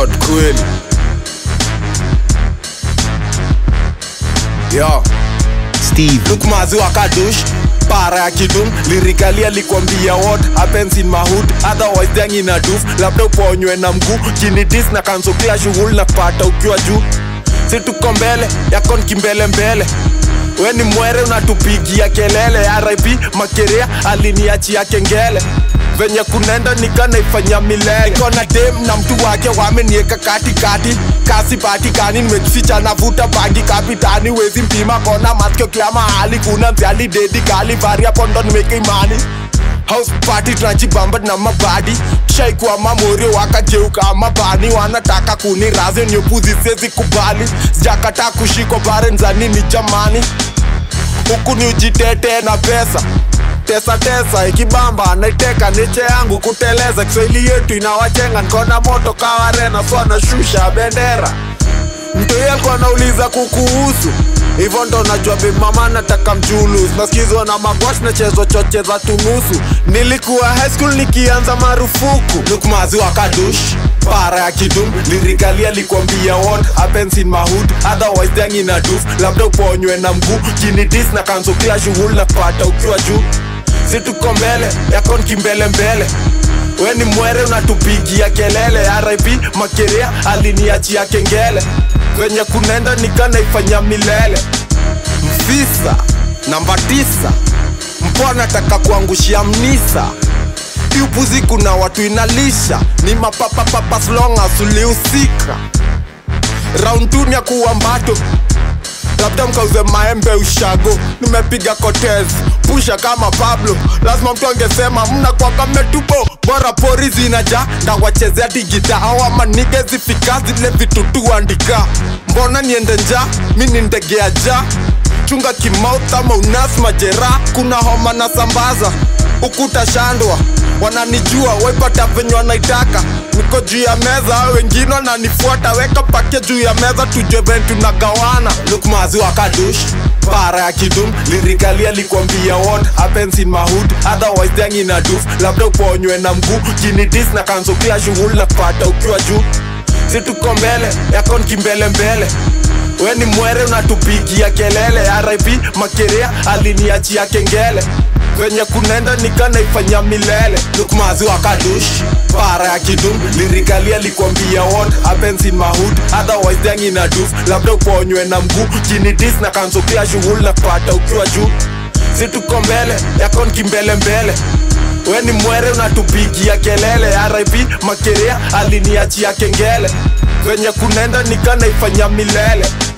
shot kweli. Yo Steve Look mazi wakadush para ya kidum. Lyrically alikwambia what happens in my hood, otherwise dang in a doof. Labda uponywe na mguu kini dis na cancel kila shughuli na kupata ukiwa juu. Si tuko mbele yako kimbele mbele, we ni mwere unatupigia kelele. RIP Makerea aliniachia kengele, venye kunenda nikanaifanya milele. Nikona dem na mtu wake wamenieka katikati, kasi patikani nimejificha navuta bangi kapitani. Wezi mpima kona maskio kila mahali, kuna mziali dedi kali varia pondo nimeke imani. House party tunajibamba na mabadi, shaikuwa mamori wakageuka mabani. Wanataka kuniraze nyopuzi sezi kubali, sijakata kushiko barenza nini jamani. Huku ni ujitete na pesa, tesa ikibamba naiteka niche yangu kuteleza. Kiswahili yetu inawachenga, nkona moto kawarena so anashusha bendera. Mtu yalikuwa nauliza kukuhusu, hivyo ndo najua baby mama nataka mjulus. Nasikizwa na magwash na chezo choche za tunusu. Nilikuwa high school nikianza marufuku. Look mazi wakadush para ya kidum. Lyrically alikwambia what happens in my hood, otherwise dang in a doof. Labda uponywe na mguu kini dis na cancel kila shughuli na kupata ukiwa juu. Si tuko mbele yako kimbele mbele, we ni mwere unatupigia kelele. RIP Makerea aliniachia kengele, venye kunenda nikanaifanya milele. Mfisa namba 9 mpo nataka kuangushia mnisa. Kiupuzi kuna watu inalisha, ni mapapa slong asuliusika. Round 2 ni ya kuwa mbato, labda mkauze maembe ushago. Nimepiga Cortez pusha kama Pablo, lazima mtu angesema mna kwa kametupo. Bora pori zinaja na wachezea digita, awa manige zifika zile vitu tuandika. Mbona niende nja, mini ndegea ja. Chunga kimouth ama unas majera, kuna homa na sambaza ukuta shandwa. Wananijua waipata venye wanaitaka, niko juu ya meza wengine wananifuata. Weka pake juu ya meza tujue ventu nagawana. Look mazi wakadush para ya kidum. Lyrically alikwambia what happens in my hood, otherwise dang in a doof. Labda uponywe na mguu kini dis na cancel kila shughuli na kupata ukiwa juu. Si tuko mbele yako kimbele mbele, we ni mwere unatupigia kelele. RIP Makerea aliniachia kengele, venye kunenda nikanaifanya milele. Look mazi wakadush para ya kidum. Lyrically alikwambia what happens in my hood, otherwise dang in a doof. Labda uponywe na mguu kini dis na cancel kila shughuli na kupata ukiwa juu. Si tuko mbele yako kimbele mbele, we ni mwere unatupigia kelele. RIP Makerea aliniachia kengele, venye kunenda nikanaifanya milele.